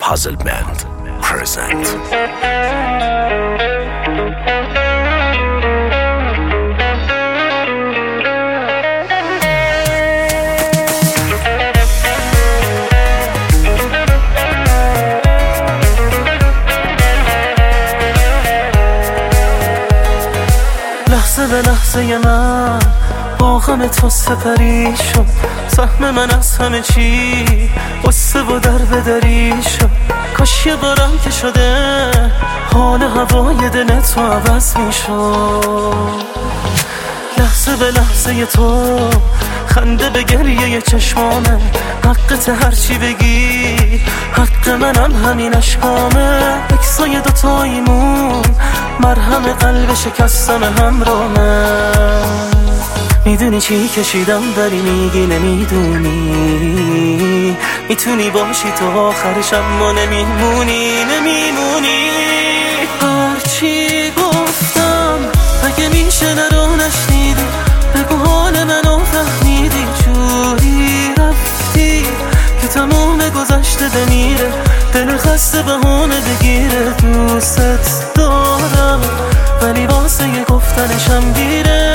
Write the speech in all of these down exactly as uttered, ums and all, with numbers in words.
Puzzle Band present. لحظه به لحظه من با غم تو سپری شد، سهم من از همه چی قصه و در بدری شد. کاش یه بارم که شده حال هوای دل تو عوض می شد. لحظه به لحظه تو خنده به گریه چشمامه، حقت هرچی بگی حق منم همین اشکامه. اکسای دوتاییمون مرهم قلب شکستم همرامه. میدونی چی کشیدم ولی میگی نمیدونی، میتونی باشی تو آخرش اما نمیمونی نمیمونی. هرچی گفتم اگه میشه نرو نشنیدی، بگو حال منو فهمیدی. جوری رفتی که تمام گذشته بمیره، دل خسته بهونه بگیره. دوست دارم ولی واسه یه گفتنشم دیره.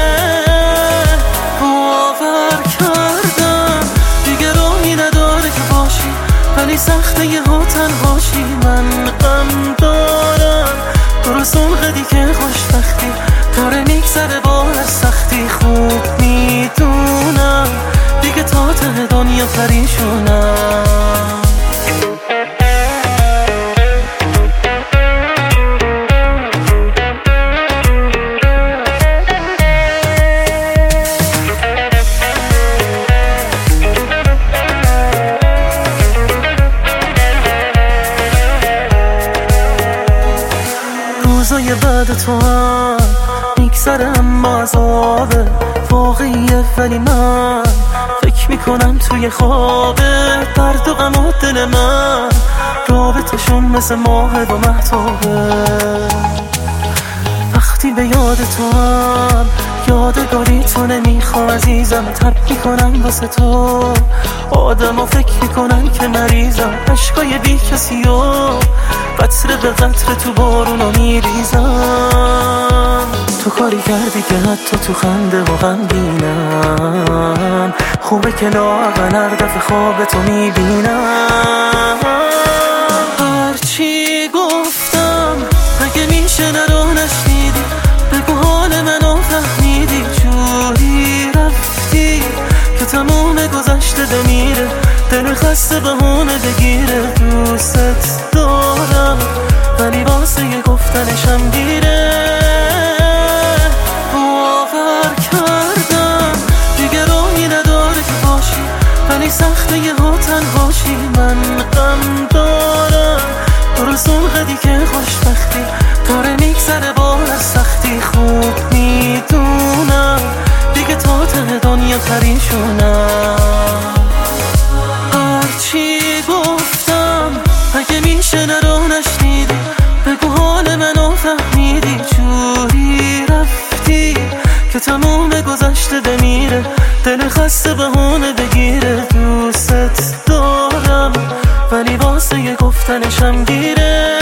باور کردم دیگه راهی نداره که باشی، ولی سخته یه ها تنهاشی. من غم دارم درست اون قدی که خوشبختی داره میگذره با هر سختی. خوب میدونم دیگه تا ته دنیا پریشونم. روزای بعد تو هم میگذره اما عذابه واقعیه، ولی من فکر میکنم توی خوابه. درد و غم و دل من رابطشون مثل ماه و مهتابه. وقتی به یاد تو هم یادگاری تو نمیخوام عزیزم، تب میکنم واسه تو آدم و فکر میکنن که مریضم. عشقای بی کسی و قطره به قطره تو بارونو میریزم. تو کاری کردی که حتی تو خنده و غم بینم. خوبه که لااقل هر دفعه خواب تو میبینم. هرچی گفتم اگه میشه نرو نشنیدی، بگو حال منو فهمیدی. جوری رفتی که تمام گذشته بمیره، دل خسته بهونه بگیره. دوست دارم ولی واسه یه گفتنشم دیره. باور کردم دیگه راهی نداره که باشی، ولی سخته یه ها تنهاشی. من غم دارم درست اون قدی که خوشبختی داره میگذره با هر سختی. خوب میدونم دیگه تا ته دنیا پریشونم. هرچی گفتم اگه میشه نرو نشنیدی، بگو حال منو فهمیدی. جوری رفتی که تمام گذشته بمیره، دل خسته بهونه بگیره. دوست دارم ولی واسه یه گفتنشم دیره.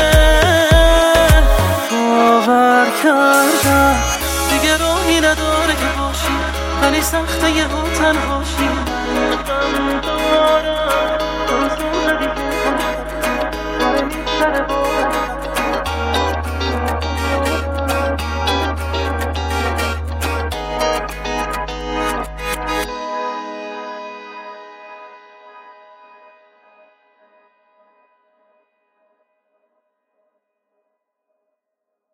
باور کردم دیگه راهی نداره که باشی، ولی سخته یه ها تنها